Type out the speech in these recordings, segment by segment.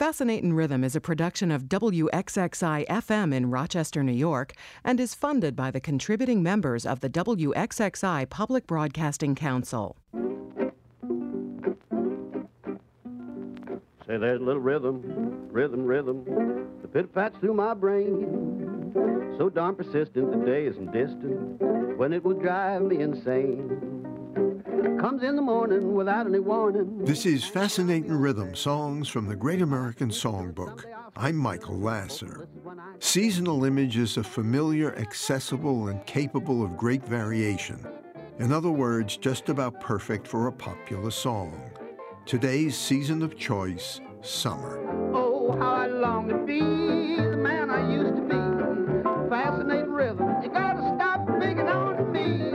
Fascinatin' Rhythm is a production of WXXI-FM in Rochester, New York, and is funded by the contributing members of the WXXI Public Broadcasting Council. Say, there's a little rhythm, rhythm, rhythm, the pit-pats through my brain. So darn persistent, the day isn't distant, when it will drive me insane. Comes in the morning without any warning. This is Fascinatin' Rhythm, songs from the Great American Songbook. I'm Michael Lasser. Seasonal images are familiar, accessible, and capable of great variation. In other words, just about perfect for a popular song. Today's season of choice, summer. Oh, how I long to be the man I used to be. Fascinating rhythm, you gotta stop picking on me.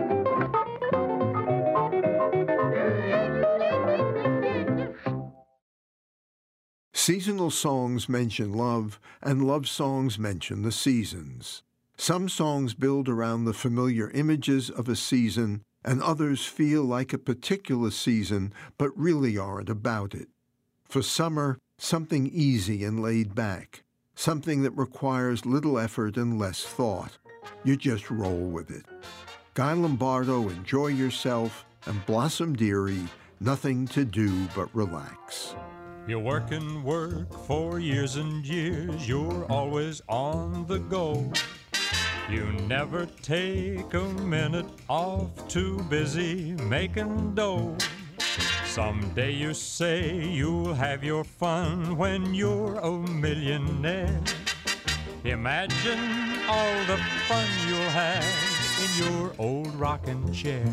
Seasonal songs mention love, and love songs mention the seasons. Some songs build around the familiar images of a season, and others feel like a particular season, but really aren't about it. For summer, something easy and laid back, something that requires little effort and less thought. You just roll with it. Guy Lombardo, Enjoy Yourself, and Blossom Dearie, Nothing to Do but Relax. You work and work for years and years, you're always on the go. You never take a minute off, too busy making dough. Someday you say you'll have your fun when you're a millionaire. Imagine all the fun you'll have in your old rocking chair.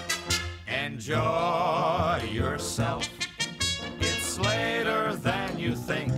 Enjoy yourself. It's later than you think.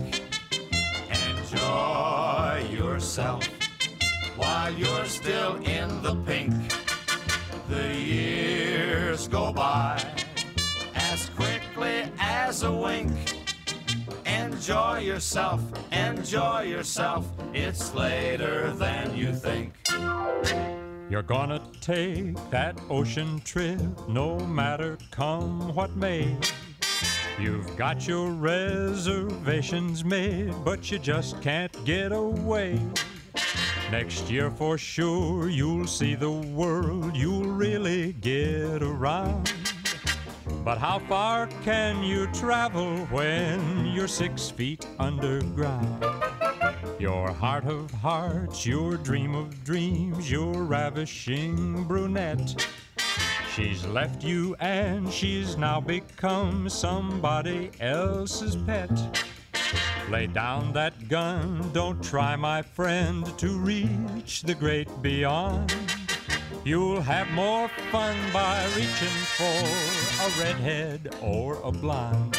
Enjoy yourself while you're still in the pink. The years go by as quickly as a wink. Enjoy yourself, enjoy yourself. It's later than you think. You're gonna take that ocean trip, no matter come what may. You've got your reservations made, but you just can't get away. Next year for sure you'll see the world, you'll really get around. But how far can you travel when you're 6 feet underground? Your heart of hearts, your dream of dreams, your ravishing brunette. She's left you and she's now become somebody else's pet. Lay down that gun, don't try, my friend, to reach the great beyond. You'll have more fun by reaching for a redhead or a blonde.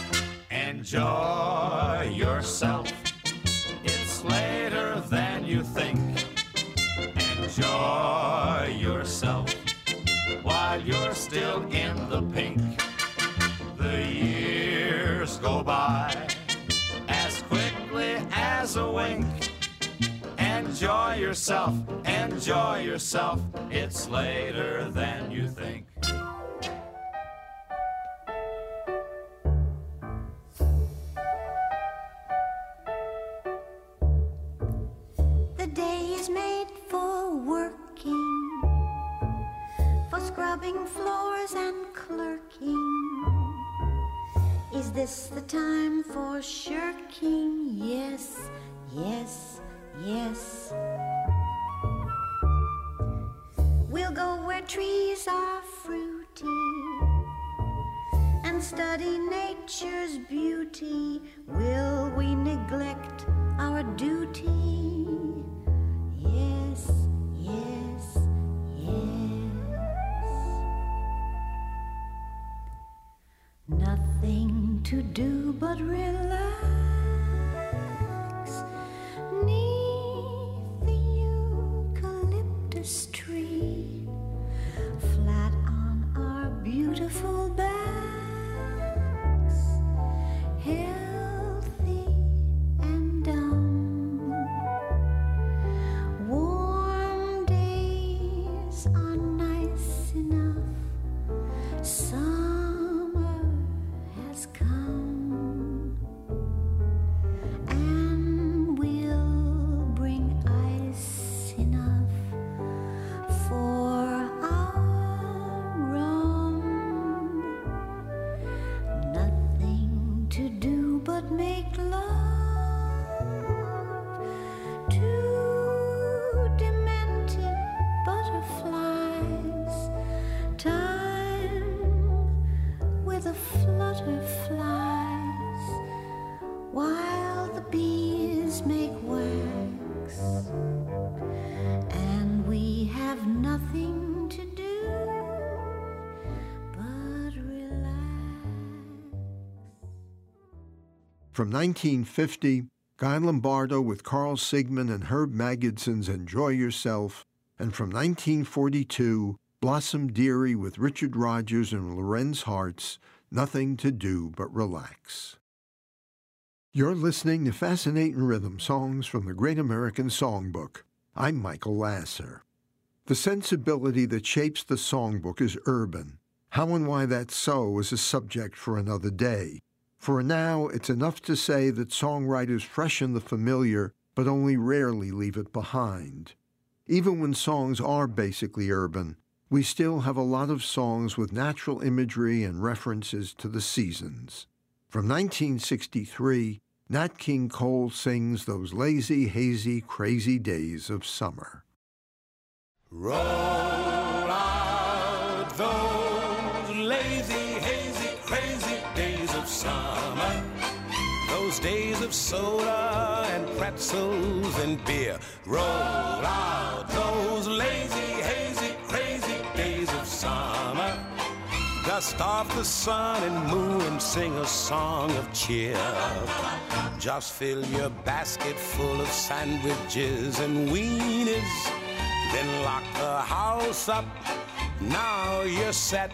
Enjoy yourself. It's later than you think. Enjoy yourself while you're still in the pink. The years go by as quickly as a wink. Enjoy yourself, enjoy yourself. It's later than you think. The day is made for working, for scrubbing floors and clerking. Is this the time for shirking? Yes, yes, yes. We'll go where trees are fruity and study nature's beauty. Will we neglect our duty? Yes, yes, yes. Nothing to do but relax 'neath the eucalyptus tree, flat on our beautiful backs, healthy and dumb. Warm days are nice enough. Summer has come. but make love to demented butterflies. Time with a flutter flies while the bees make wax, and we have nothing to do but relax. From 1950, Guy Lombardo with Carl Sigman and Herb Magidson Enjoy Yourself, and from 1942, Blossom Dearie with Richard Rodgers and Lorenz Hartz, Nothing to Do But Relax. You're listening to Fascinating Rhythm Songs from the Great American Songbook. I'm Michael Lasser. The sensibility that shapes the songbook is urban. How and why that's so is a subject for another day. For now, it's enough to say that songwriters freshen the familiar, but only rarely leave it behind. Even when songs are basically urban, we still have a lot of songs with natural imagery and references to the seasons. From 1963, Nat King Cole sings Those Lazy, Hazy, Crazy Days of Summer. Roll out those lazy, hazy, crazy days of summer. Those days of soda and pretzels and beer. Roll out those lazy, hazy, crazy days of summer. Dust off the sun and moon and sing a song of cheer. Just fill your basket full of sandwiches and weenies. Then lock the house up, now you're set.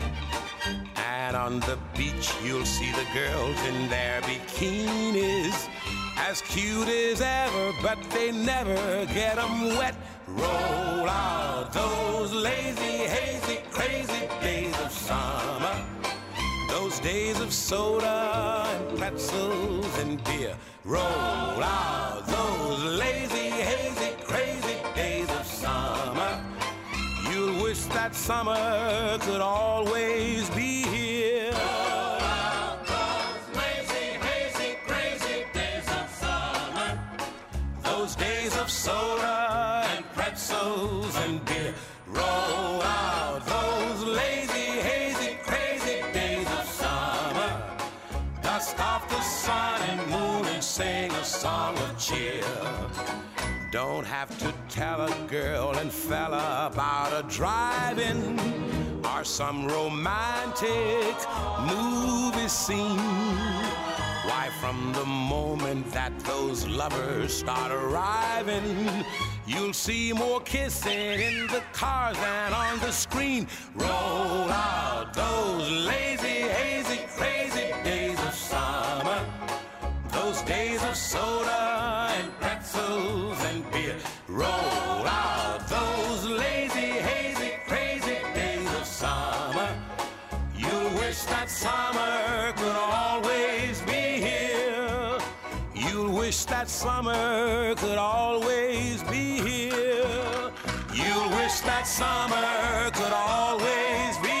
And on the beach you'll see the girls in their bikinis, as cute as ever, but they never get 'em wet. Roll out those lazy, hazy, crazy days of summer. Those days of soda and pretzels and beer. Roll out those lazy, hazy, crazy days of summer. You'll wish that summer could always be here. Roll out those lazy, hazy, crazy days of summer. Those days of soda and pretzels and beer. Roll out those lazy, hazy, crazy days of summer. Dust off the sun and moon and sing a song of cheer. Don't have to tell a girl and fella about a drive-in or some romantic movie scene. Why, from the moment that those lovers start arriving, you'll see more kissing in the cars than on the screen. Roll out those lazy, hazy, crazy days of summer. Those days of soda and pretzels and beer. Roll out those lazy, hazy, crazy days of summer. You'll wish that summer could always be here. You'll wish that summer could always be here. You'll wish that summer could always be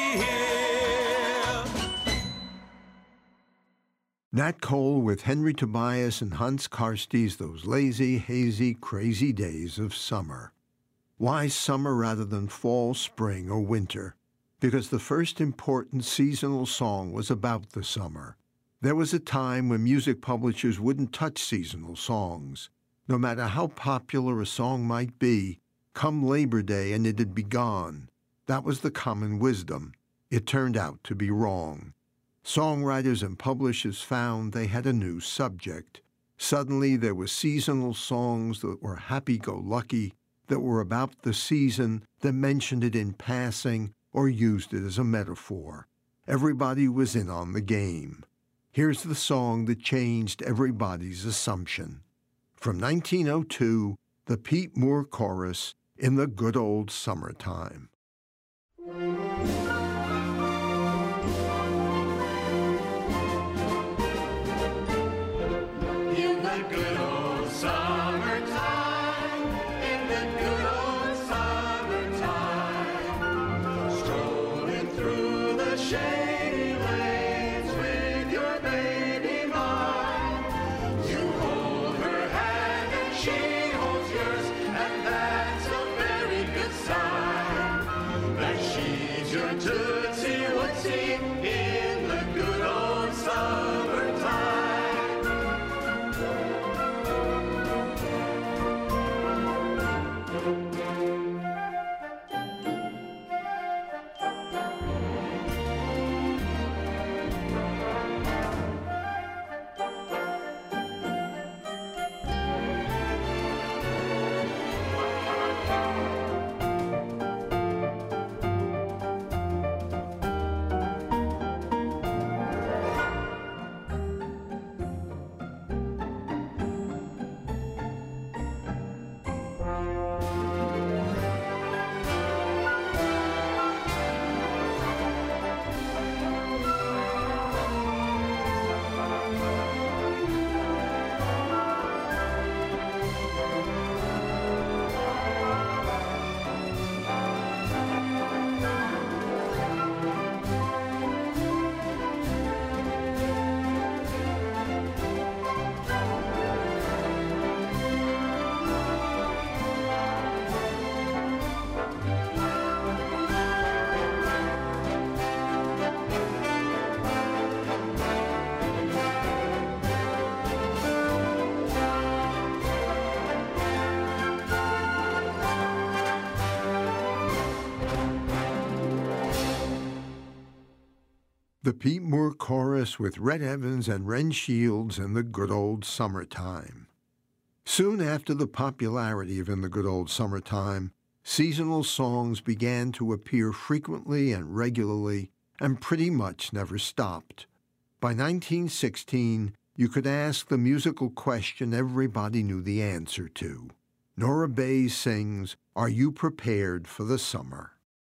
here. Nat Cole with Henry Tobias and Hans Karsty's Those Lazy, Hazy, Crazy Days of Summer. Why summer rather than fall, spring, or winter? Because the first important seasonal song was about the summer. There was a time when music publishers wouldn't touch seasonal songs. No matter how popular a song might be, come Labor Day and it'd be gone. That was the common wisdom. It turned out to be wrong. Songwriters and publishers found they had a new subject. Suddenly there were seasonal songs that were happy-go-lucky, that were about the season, that mentioned it in passing or used it as a metaphor. Everybody was in on the game. Here's the song that changed everybody's assumption. From 1902, the Pete Moore Chorus, In the Good Old Summertime. In the good old summertime, in the good old summertime, strolling through the shady lanes with your baby mine. The Pete Moore Chorus with Red Evans and Ren Shields in the Good Old Summertime. Soon after the popularity of In the Good Old Summertime, seasonal songs began to appear frequently and regularly and pretty much never stopped. By 1916, you could ask the musical question everybody knew the answer to. Nora Bayes sings, "Are You Prepared for the Summer?"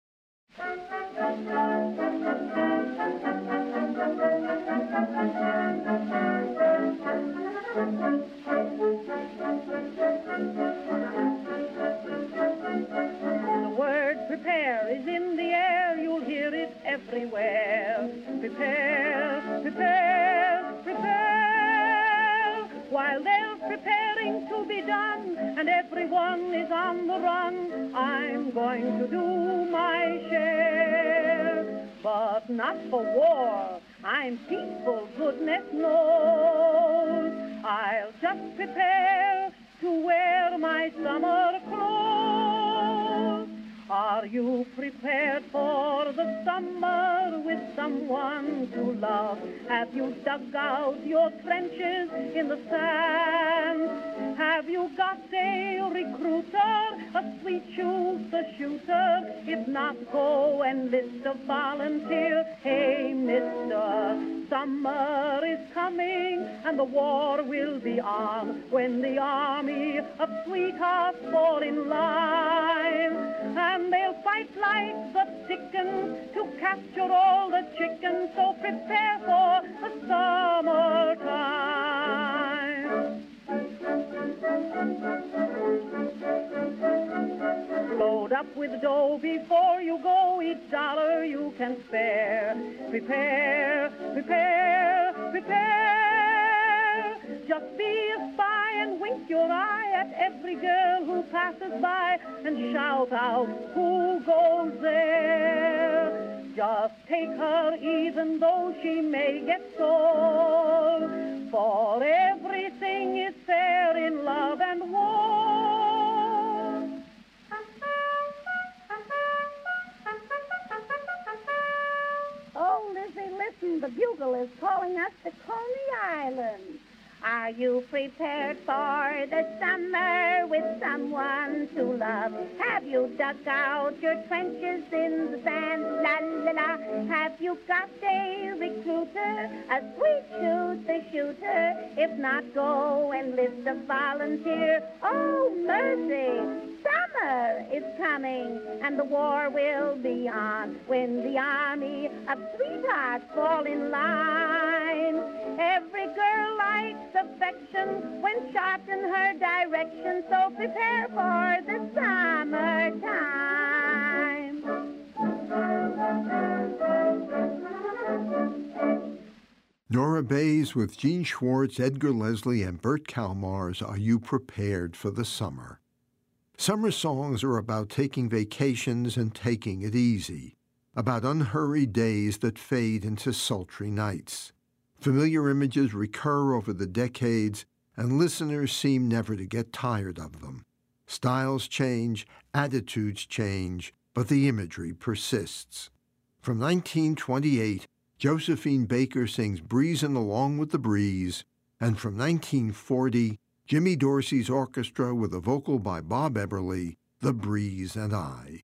The word prepare is in the air, you'll hear it everywhere. Prepare, prepare, prepare. While they're preparing to be done and everyone is on the run, I'm going to do my share. But not for war, I'm peaceful, goodness knows. I'll just prepare to wear my summer clothes. Are you prepared for the summer with someone to love? Have you dug out your trenches in the sand? Have you got a recruiter, a sweet shooter? If not, go and list a volunteer. Hey, mister, summer is coming and the war will be on when the army of sweethearts fall in line. And they'll fight like the dickens to capture all the chickens, so prepare for the summertime. Load up with dough before you go, each dollar you can spare. Prepare, prepare, prepare. Just be a spy and wink your eye at every girl who passes by and shout out, who goes there? Just take her even though she may get sore, for everything is fair in love and war. Oh, Lizzie, listen, the bugle is calling us to Coney Island. Are you prepared for the summer with someone to love? Have you dug out your trenches in the sand? La, la, la. Have you got a recruiter, a sweet shooter? If not, go and list a volunteer. Oh, mercy! Summer is coming, and the war will be on when the army of sweethearts fall in line. Every girl likes affection when shot in her direction, so prepare for the summertime. Nora Bayes with Gene Schwartz, Edgar Leslie, and Bert Kalmar's Are You Prepared for the Summer? Summer songs are about taking vacations and taking it easy, about unhurried days that fade into sultry nights. Familiar images recur over the decades, and listeners seem never to get tired of them. Styles change, attitudes change, but the imagery persists. From 1928, Josephine Baker sings Breezin' Along with the Breeze, and from 1940, Jimmy Dorsey's orchestra with a vocal by Bob Eberly, The Breeze and I.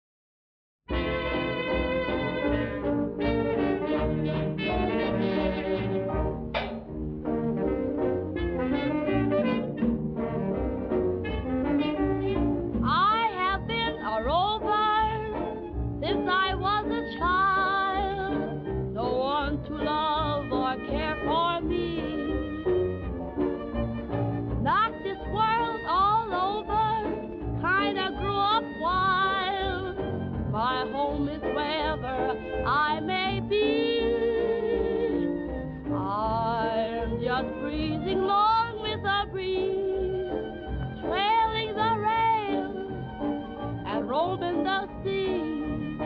I may be. I'm just breezing along with the breeze, trailing the rails and roaming the sea.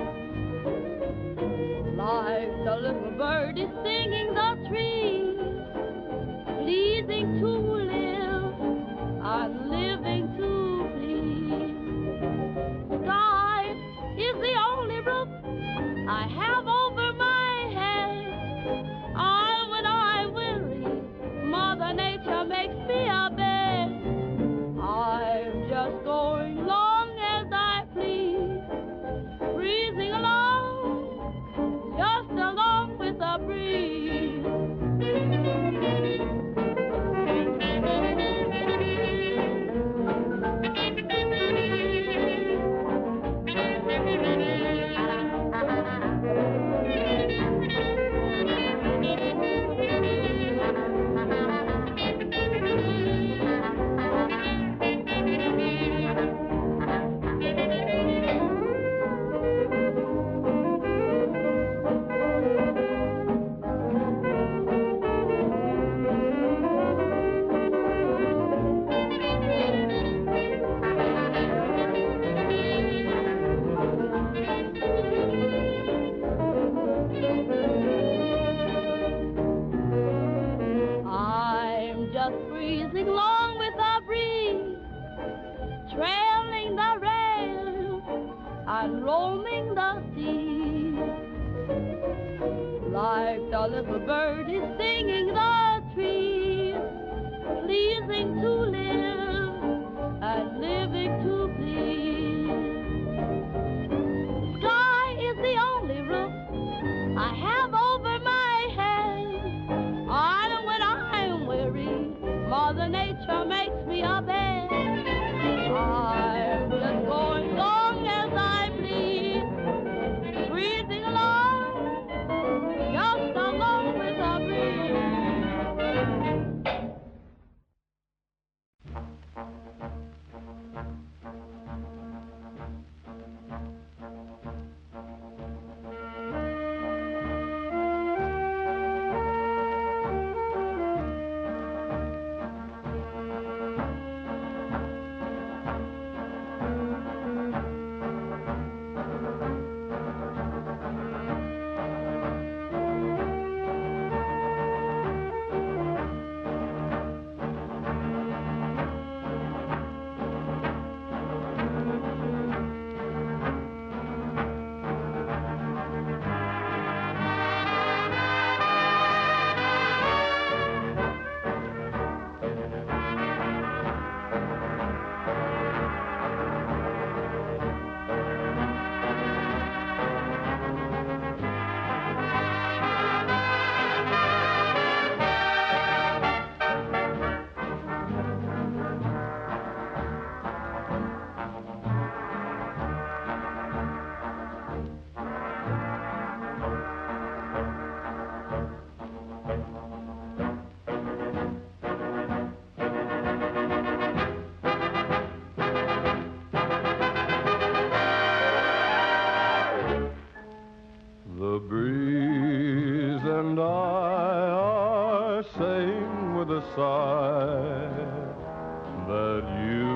Like the little bird is singing the trees, pleasing to live and living to please. Sky is the only roof I have over my head, breezing along with the breeze, trailing the rail and roaming the sea. Like the little bird is singing the trees, pleasing to live and living to please. Sky is the only roof I have over my head, and when I'm weary, Mother Nature makes me a bed. I'm just going long as I please, breathing along, just along with the breeze. The breeze and I are saying with a sigh that you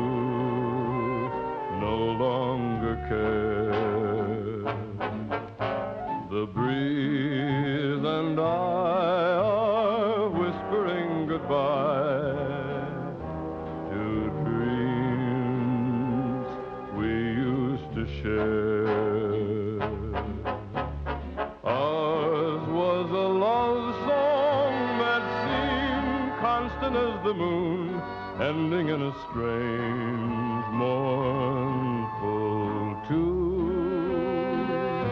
no longer care. The breeze and I are whispering goodbye to dreams we used to share. As the moon, ending in a strange, mournful tune.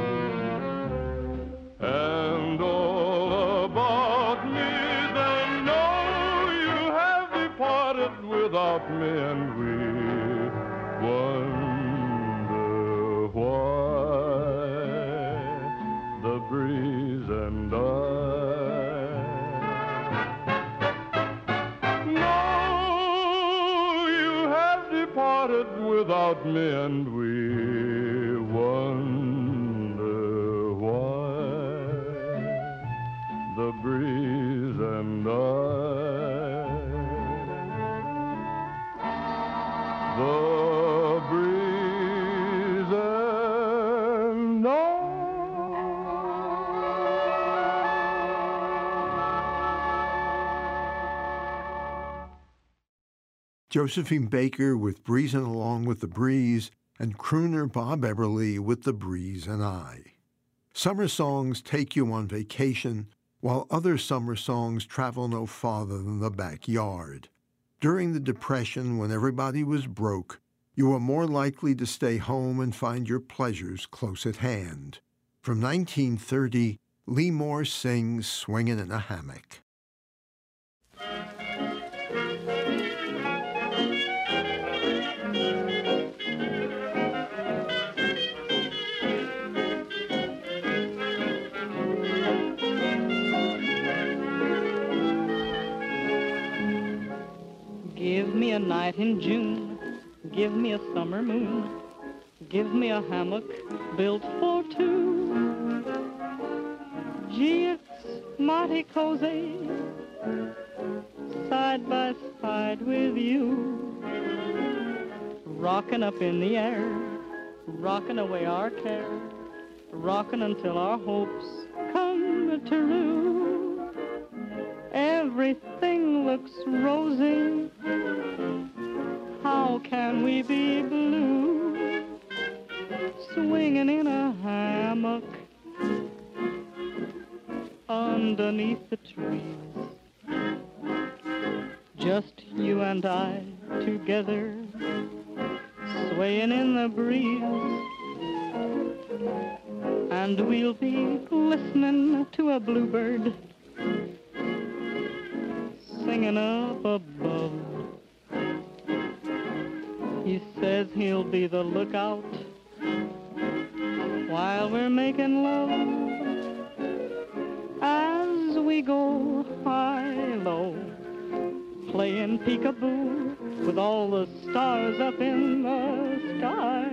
And all about me, they know you have departed without me, and we wonder why the breeze and I without me, and we wonder why the breeze and I, the breeze and I. Josephine Baker with Breezin' Along with the Breeze, and crooner Bob Eberly with The Breeze and I. Summer songs take you on vacation, while other summer songs travel no farther than the backyard. During the Depression, when everybody was broke, you were more likely to stay home and find your pleasures close at hand. From 1930, Lee Moore sings Swingin' in a Hammock. Give me a night in June, give me a summer moon, give me a hammock built for two. Gee, it's mighty cozy, side by side with you. Rockin' up in the air, rockin' away our care, rockin' until our hopes come true. everything looks rosy. How can we be blue, swinging in a hammock underneath the trees? Just you and I together, swaying in the breeze. And we'll be listening to a bluebird singing up above. He says he'll be the lookout while we're making love, as we go high-low, playing peekaboo with all the stars up in the sky.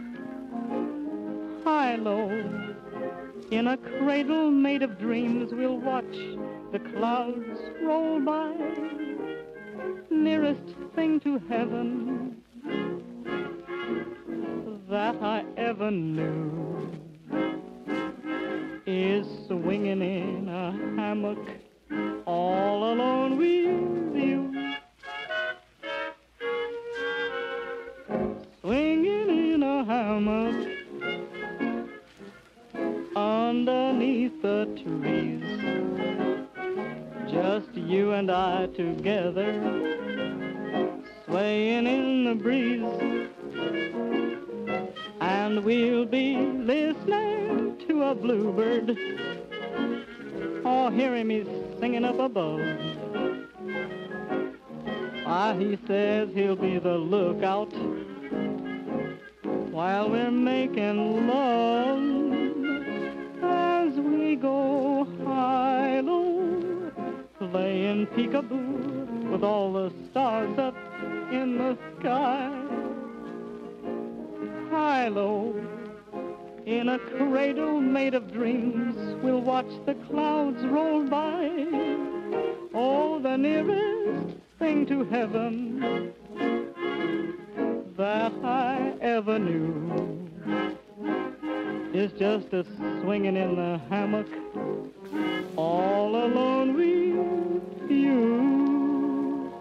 High-low, in a cradle made of dreams, we'll watch the clouds roll by. Nearest thing to heaven that I ever knew is swinging in a hammock all alone with you. Swinging in a hammock underneath the trees, just you and I together, swaying in the breeze. And we'll be listening to a bluebird, oh, hear him, he's singing up above. Ah, he says he'll be the lookout while we're making love, as we go high-low, playing peekaboo with all the stars up in the sky. High-low, in a cradle made of dreams, we'll watch the clouds roll by. Oh, the nearest thing to heaven that I ever knew is just a swinging in the hammock all alone with you.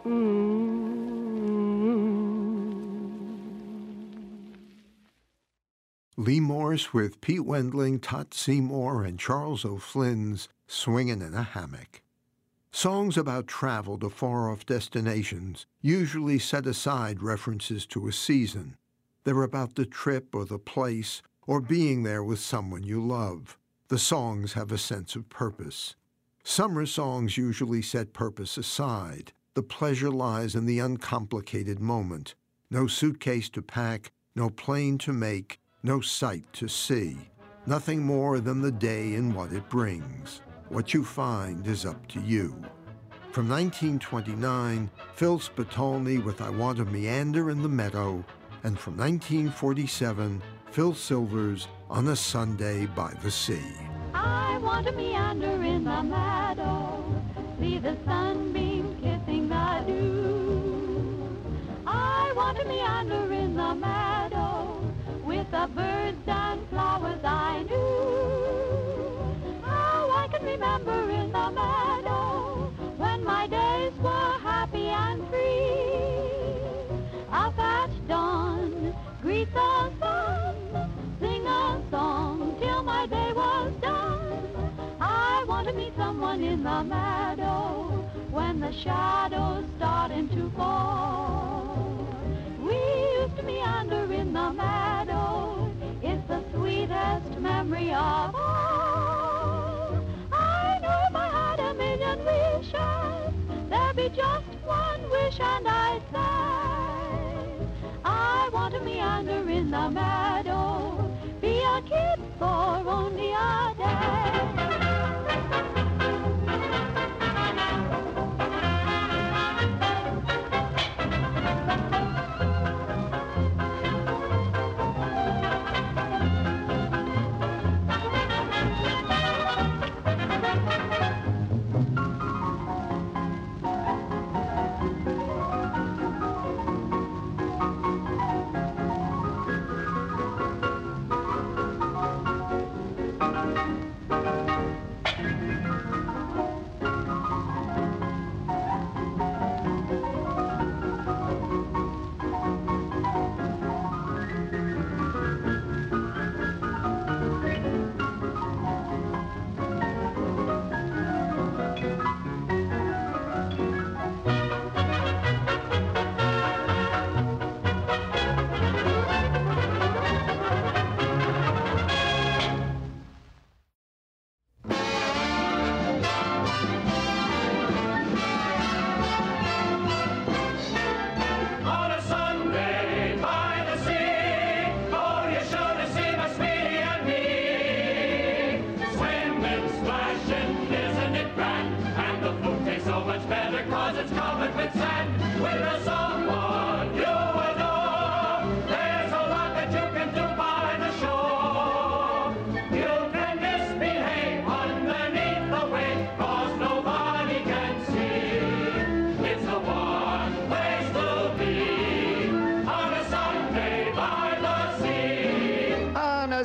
Lee Morse with Pete Wendling, Tot Seymour, and Charles O'Flynn's Swingin' in a Hammock. Songs about travel to far-off destinations usually set aside references to a season. They're about the trip or the place or being there with someone you love. The songs have a sense of purpose. Summer songs usually set purpose aside. The pleasure lies in the uncomplicated moment. No suitcase to pack, no plane to make, no sight to see. Nothing more than the day and what it brings. What you find is up to you. From 1929, Phil Spitalny with I Want to Meander in the Meadow, and from 1947, Phil Silvers On a Sunday by the Sea. I want to meander in the meadow, see the sunbeam kissing the dew. I want to meander in the meadow, with the birds and flowers I knew. How I can remember in the meadow, when my days were happy and free. Up at dawn, greet the sun, sing a song till my day was done. I want to meet someone in the meadow, when the shadows starting to fall. We used to meander in the meadow, it's the sweetest memory of all. I know if I had a million wishes, there'd be just one wish and I'd say, I want to meander in the meadow, be a kid for only a day.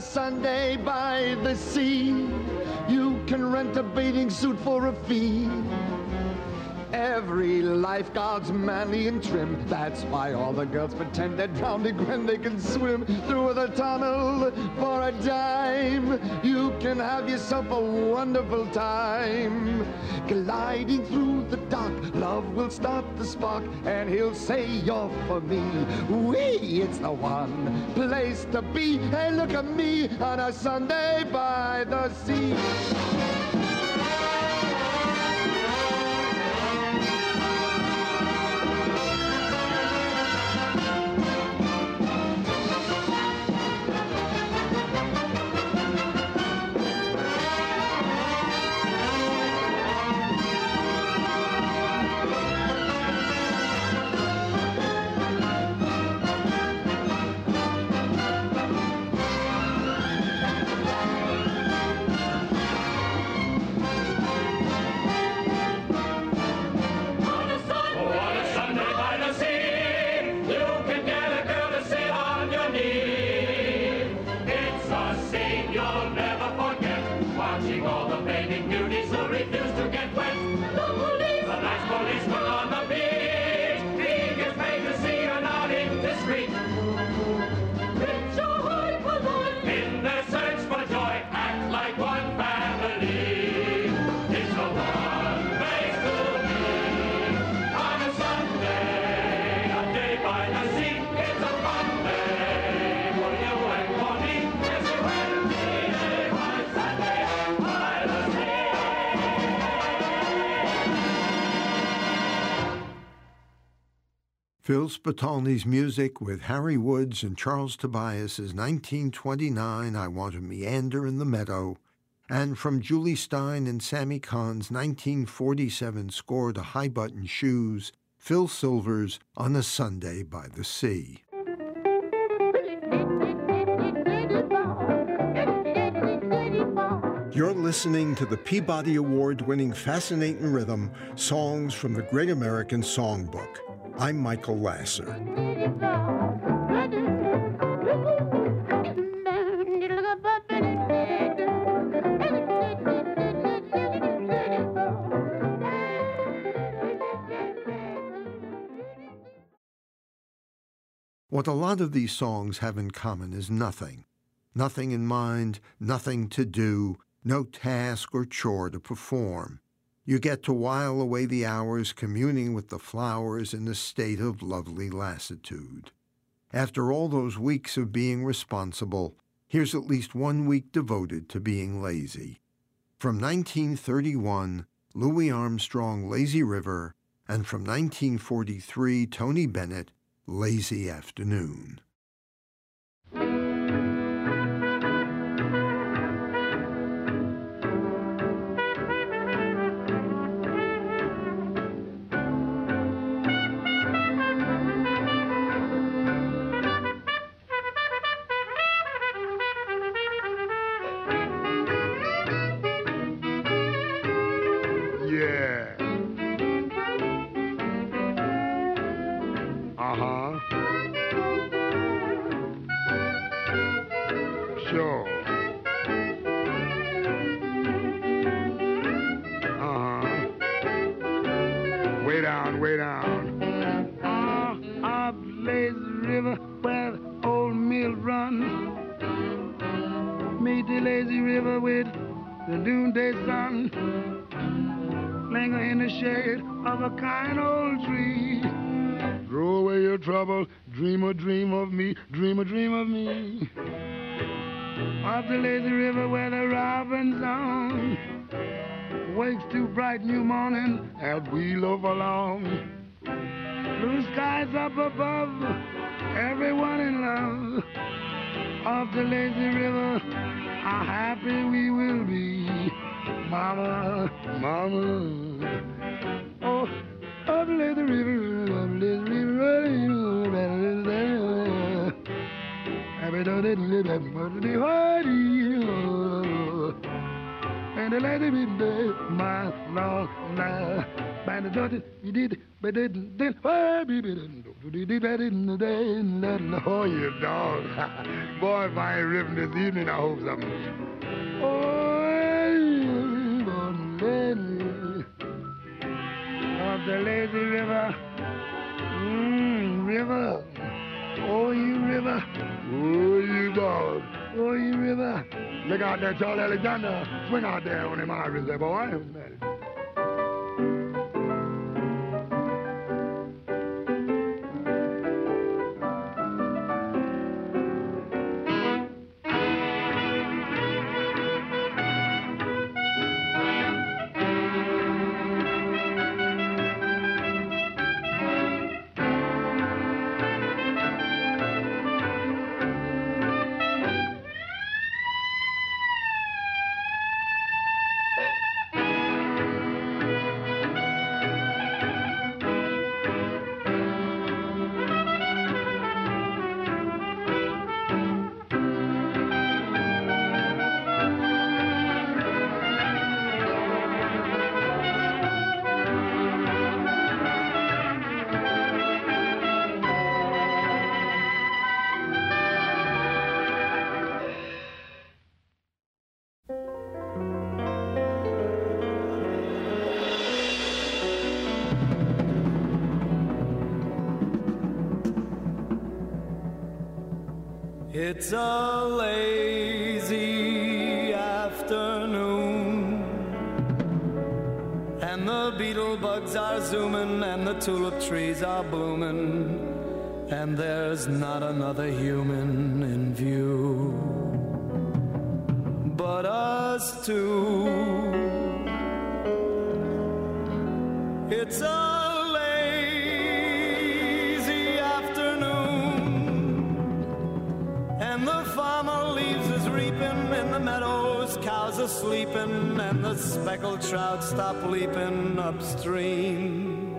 Sunday by the sea. You can rent a bathing suit for a fee. Every lifeguard's manly and trim. That's why all the girls pretend they're drowning when they can swim through the tunnel for a dime. You can have yourself a wonderful time. Gliding through the dark, love will start the spark, and he'll say you're for me. Wee, it's the one place to be. Hey, look at me on a Sunday by the sea. Phil Spitalny's music with Harry Woods and Charles Tobias's 1929 I Want to Meander in the Meadow, and from Julie Stein and Sammy Kahn's 1947 score to High Button Shoes, Phil Silvers On a Sunday by the Sea. You're listening to the Peabody Award-winning Fascinating Rhythm, Songs from the Great American Songbook. I'm Michael Lasser. What a lot of these songs have in common is nothing. Nothing in mind, nothing to do, no task or chore to perform. You get to while away the hours communing with the flowers in a state of lovely lassitude. After all those weeks of being responsible, here's at least 1 week devoted to being lazy. From 1931, Louis Armstrong, Lazy River, and from 1943, Tony Bennett, Lazy Afternoon. You did Oh, you dog. Boy, if I ain't ripping this evening, I hope something. Up the lazy river. River. Oh, you river. Oh, you dog. Oh, you river. Look out there, Charlie Alexander. Swing out there on them Irish there, boy. It's a lazy afternoon, and the beetle bugs are zooming, and the tulip trees are blooming, and there's not another human in view but us two. It's a in the meadows, cows are sleeping, and the speckled trout stop leaping upstream.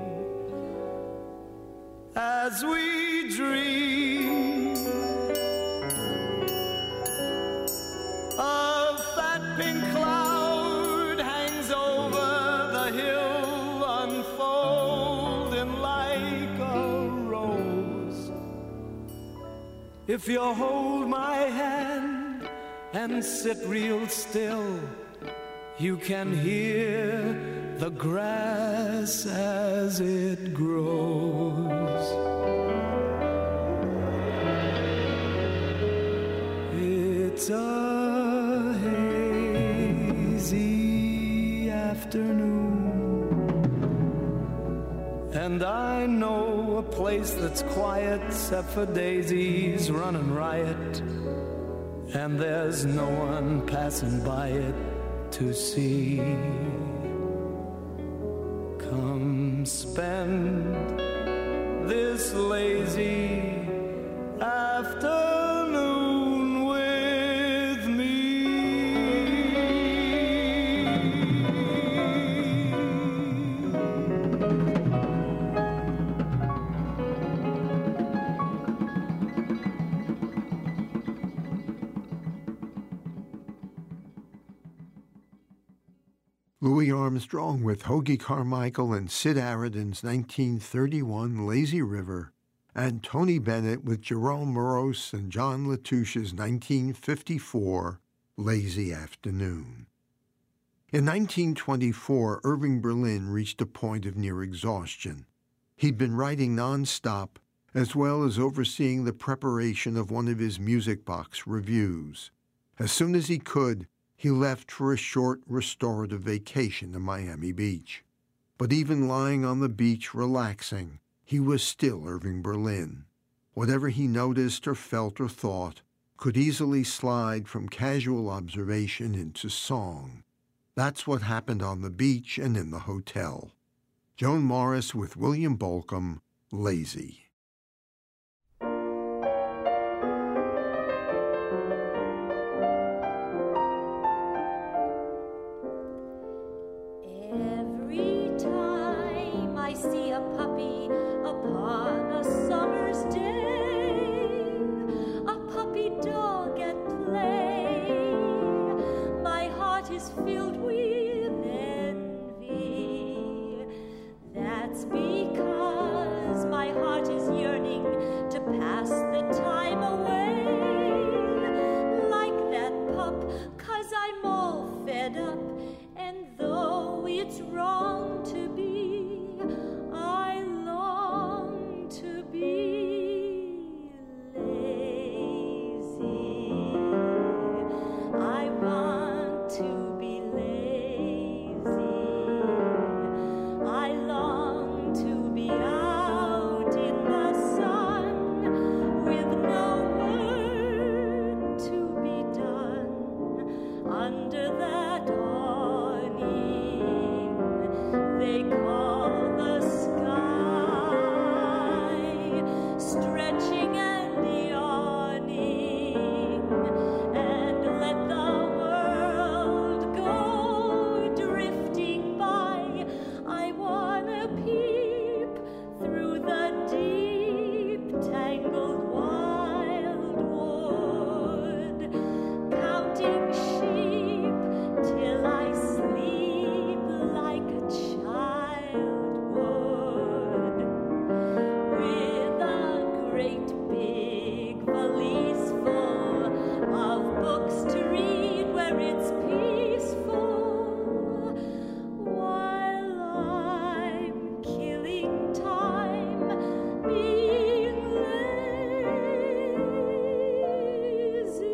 As we dream, a fat pink cloud hangs over the hill, unfolding like a rose. If you hold my hand and sit real still, you can hear the grass as it grows. It's a hazy afternoon, and I know a place that's quiet except for daisies running riot, and there's no one passing by it to see. Come spend this lazy afternoon with me. Louis Armstrong with Hoagy Carmichael and Sid Aridin's 1931 Lazy River, and Tony Bennett with Jerome Moross and John Latouche's 1954 Lazy Afternoon. In 1924, Irving Berlin reached a point of near exhaustion. He'd been writing nonstop, as well as overseeing the preparation of one of his Music Box reviews. As soon as he could, he left for a short restorative vacation to Miami Beach. But even lying on the beach relaxing, he was still Irving Berlin. Whatever he noticed or felt or thought could easily slide from casual observation into song. That's what happened on the beach and in the hotel. Joan Morris with William Bolcom, Lazy. Filled with envy. That's because pass the time away. Like that pup, 'cause I'm all fed up. And though it's wrong to be, I long to be lazy. I want to be lazy. I long to be out in the sun with no work to be done under that awning they call the sky, stretching and yawning, and let the world go drifting by. I wanna peep through the deep, tangled wildwood, counting sheep till I sleep like a child would, with a great big valise full of books to read where it's peaceful, while I'm killing time being lazy.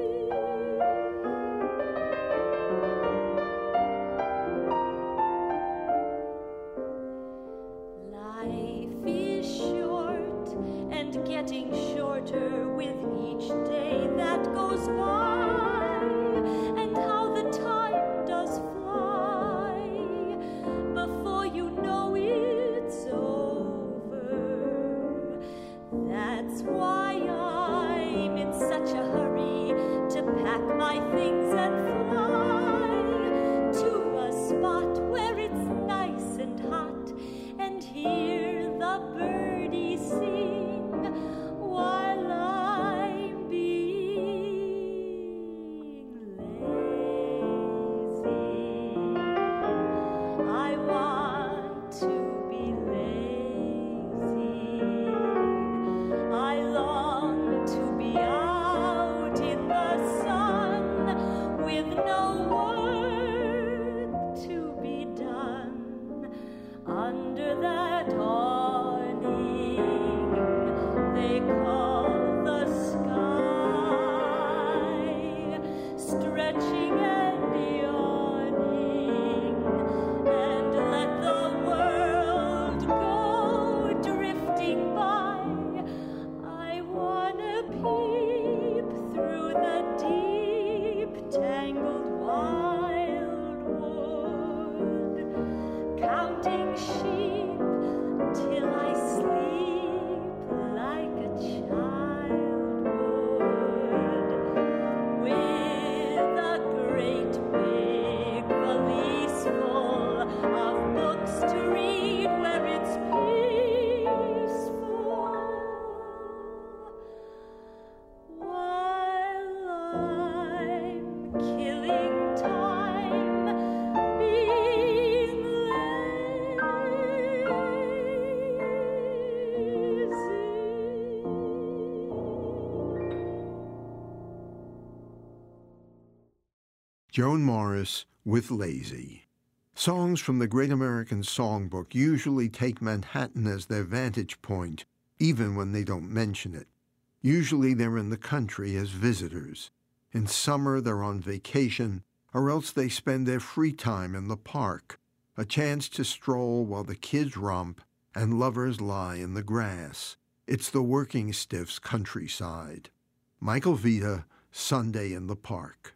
Life is short and getting shorter with each day that goes by, and how the time does fly before you know it's over. That's why I'm in such a hurry to pack my things and fly to a spot where it's nice and hot, and hear the birdies sing while I'm being lazy. I want to be lazy. I long to be out in the sun with no work to be done under that awning they call the sky, stretching and yawning, and let the world go drifting by. I wanna peep through the deep, tangled wildwood, counting sheep till I sleep like a child would, with a great big valise full of books to read where it's peaceful, while I'm killing time being Joan Morris with Lazy. Songs from the Great American Songbook usually take Manhattan as their vantage point, even when they don't mention it. Usually they're in the country as visitors. In summer they're on vacation, or else they spend their free time in the park, a chance to stroll while the kids romp and lovers lie in the grass. It's the working stiff's countryside. Michael Vita, Sunday in the Park.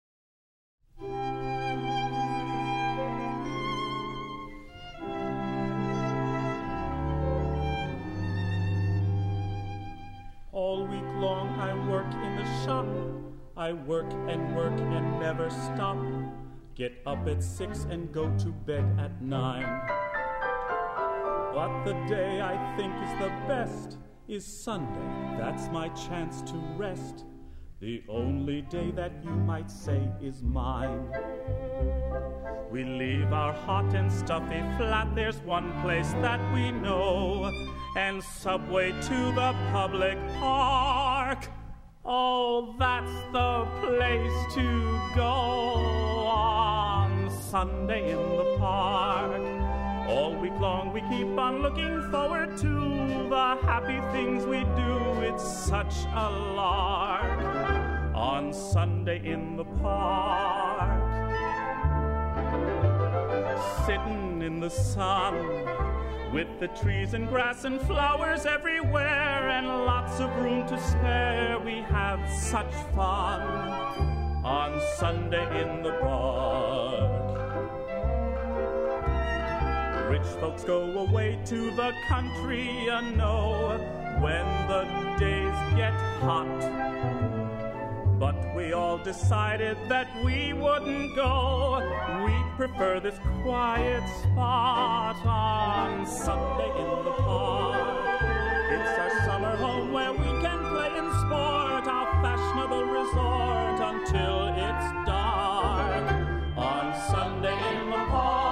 All week long I work in the shop. I work and never stop. Get up at 6 and go to bed at 9. But the day I think is the best is Sunday. That's my chance to rest. The only day that you might say is mine. We leave our hot and stuffy flat, there's one place that we know, and subway to the public park. Oh, that's the place to go on Sunday in the park. All week long we keep on looking forward to the happy things we do. It's such a lark on Sunday in the park. Sitting in the sun with the trees and grass and flowers everywhere and lots of room to spare, we have such fun on Sunday in the park. Rich folks go away to the country, you know, when the days get hot. But we all decided that we wouldn't go. We'd prefer this quiet spot on Sunday in the park. It's our summer home where we can play in sport, our fashionable resort until it's dark on Sunday in the park.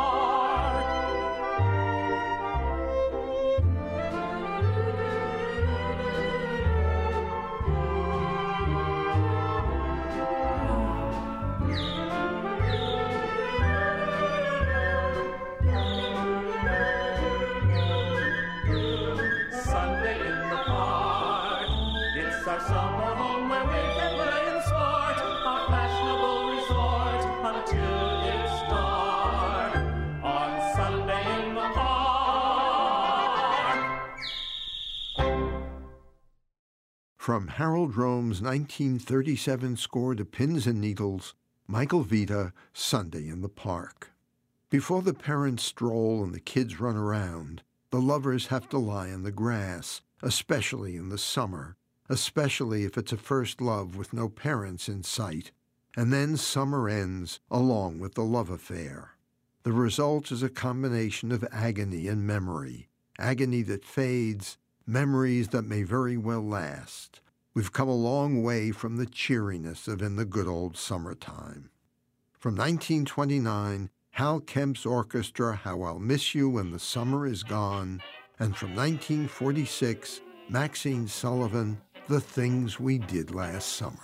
Our summer home where we can play in sport, our fashionable resort until it's dark on Sunday in the park. From Harold Rome's 1937 score to Pins and Needles, Michael Vita, Sunday in the Park. Before the parents stroll and the kids run around, the lovers have to lie in the grass, especially in the summer. Especially if it's a first love with no parents in sight, and then summer ends along with the love affair. The result is a combination of agony and memory, agony that fades, memories that may very well last. We've come a long way from the cheeriness of In the Good Old Summertime. From 1929, Hal Kemp's orchestra, How I'll Miss You When the Summer Is Gone, and from 1946, Maxine Sullivan, The Things We Did Last Summer.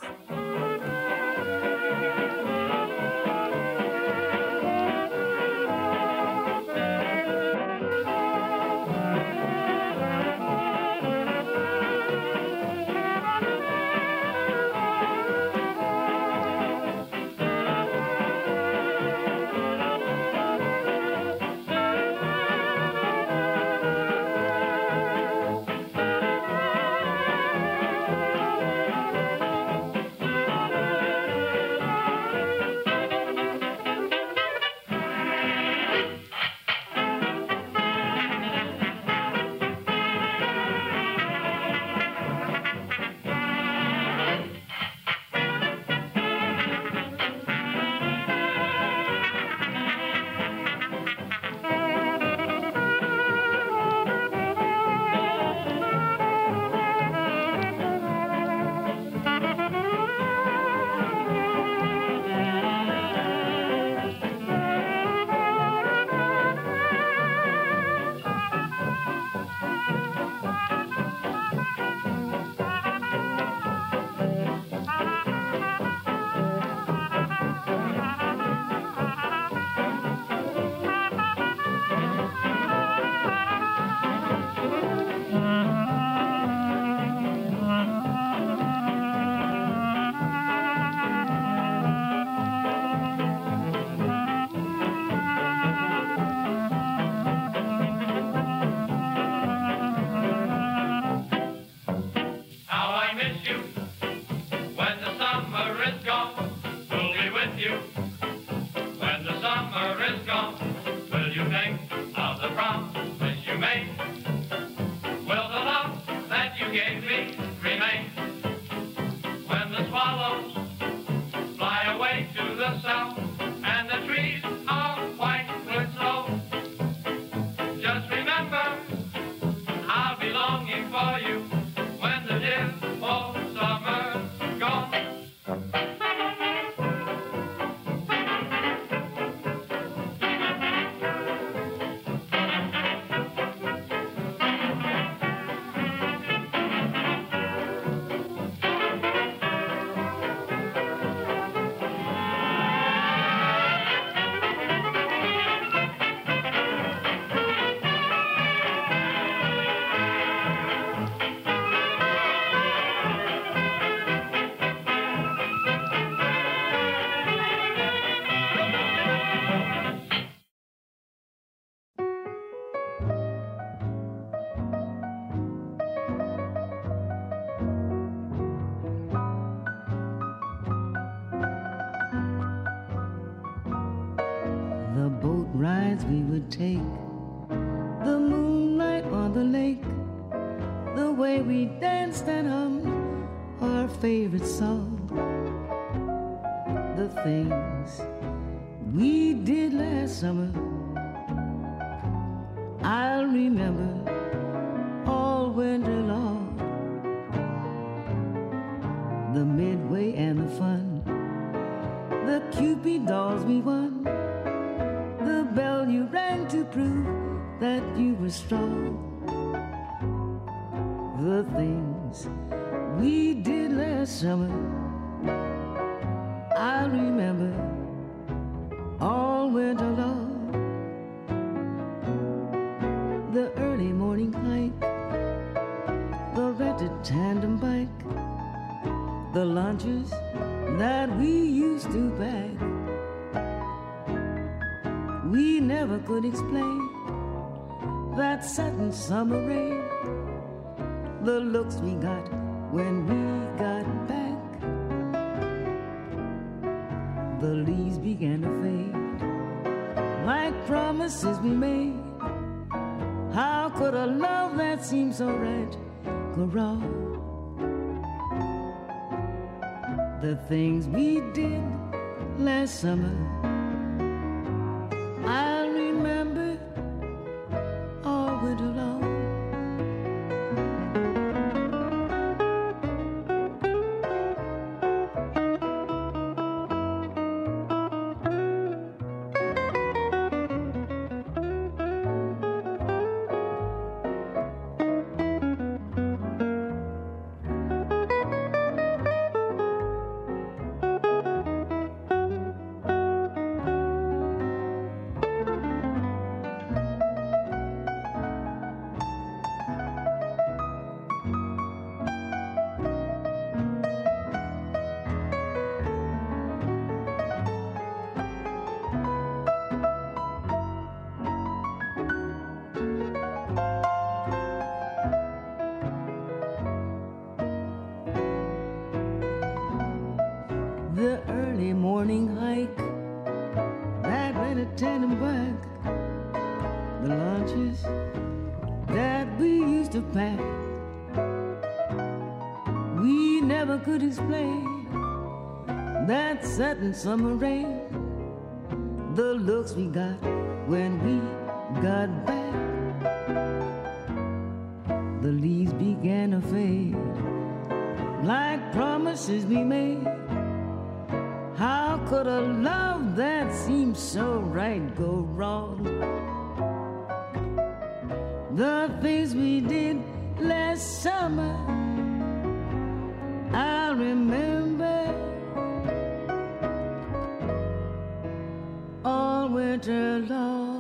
rides we would take, the moonlight on the lake, the way we danced and hummed our favorite song, the things we did last summer. I'll remember all winter long, the midway and the fun, the Cupid dolls we won, the bell you rang to prove that you were strong, the things we did last summer. I'll remember all winter long, the early morning hike, the rented tandem bike, the lunches that we used to pack. We never could explain that sudden summer rain, the looks we got when we got back. The leaves began to fade like promises we made. How could a love that seemed so right go wrong? The things we did last summer, I'll remember all winter long. The early morning hike, that rented tandem bike, the lunches that we used to pack. We never could explain that sudden summer rain, the looks we got when we got back. The leaves began to fade like promises we made. How could a love that seemed so right go wrong? The things we did last summer, I remember all winter long.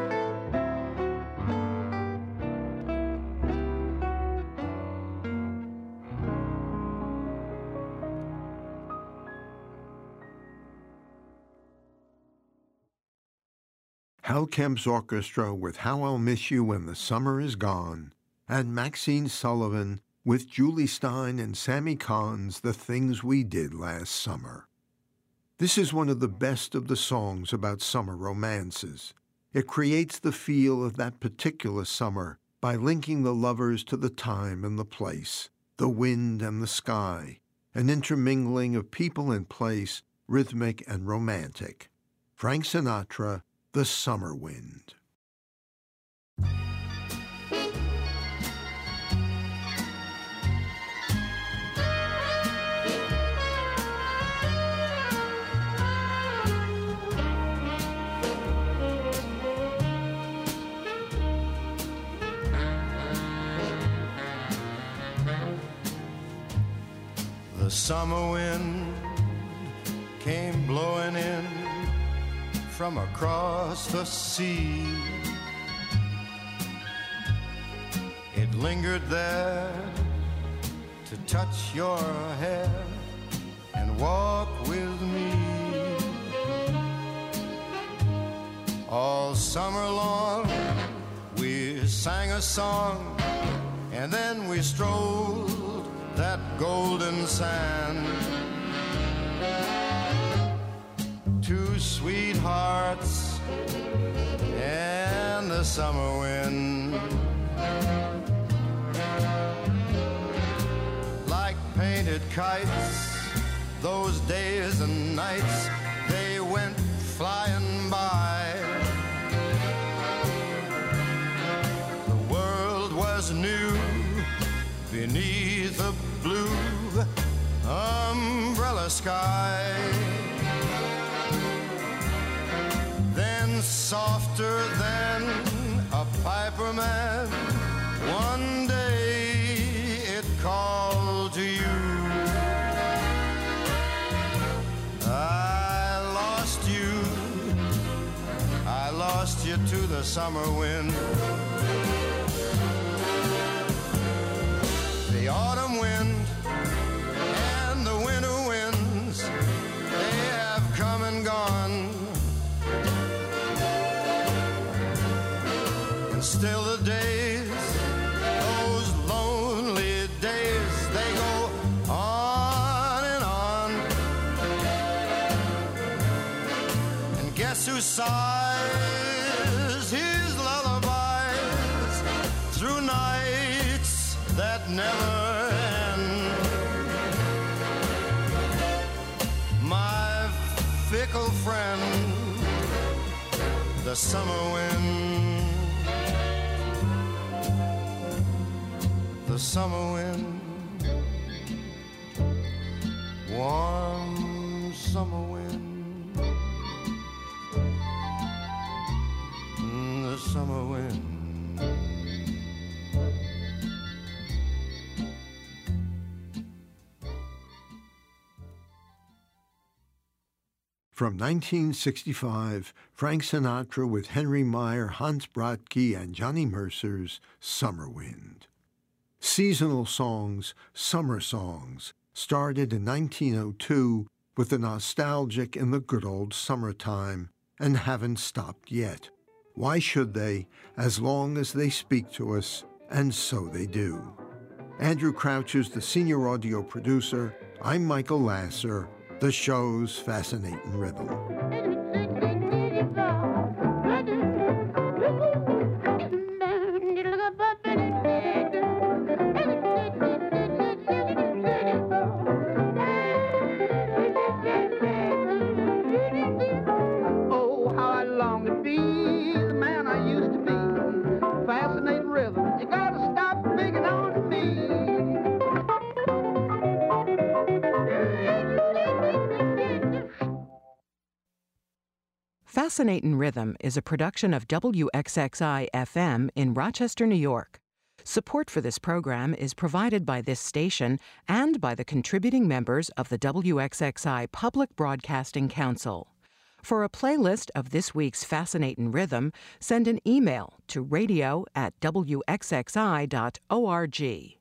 Hal Kemp's orchestra with How I'll Miss You When the Summer Is Gone, and Maxine Sullivan with Julie Stein and Sammy Kahn's The Things We Did Last Summer. This is one of the best of the songs about summer romances. It creates the feel of that particular summer by linking the lovers to the time and the place, the wind and the sky, an intermingling of people and place, rhythmic and romantic. Frank Sinatra, The Summer Wind. The summer wind came blowing in from across the sea. It lingered there to touch your hair and walk with me. All summer long we sang a song, and then we strolled that golden sand. Two sweethearts and the summer wind. Like painted kites, those days and nights, they went flying by. The world was new beneath a blue umbrella sky. Then softer than a piper man, one day it called to you. I lost you to the summer wind. The autumn wind and the winter winds, they have come and gone. And still the days, those lonely days, they go on and on. And guess who sighs his lullabies through nights that never end? My fickle friend, the summer wind. The summer wind, warm summer wind, the summer wind. From 1965, Frank Sinatra with Henry Meyer, Hans Brodtke, and Johnny Mercer's Summer Wind. Seasonal songs, summer songs, started in 1902 with the nostalgic in the good old summertime and haven't stopped yet. Why should they, as long as they speak to us, and so they do. Andrew Crouch is the senior audio producer. I'm Michael Lasser. The show's Fascinating Rhythm. Oh, how I long to be the man I used to be. Fascinating rhythm, you gotta stop picking on me. Fascinating Rhythm is a production of WXXI-FM in Rochester, New York. Support for this program is provided by this station and by the contributing members of the WXXI Public Broadcasting Council. For a playlist of this week's Fascinating Rhythm, send an email to radio@wxxi.org.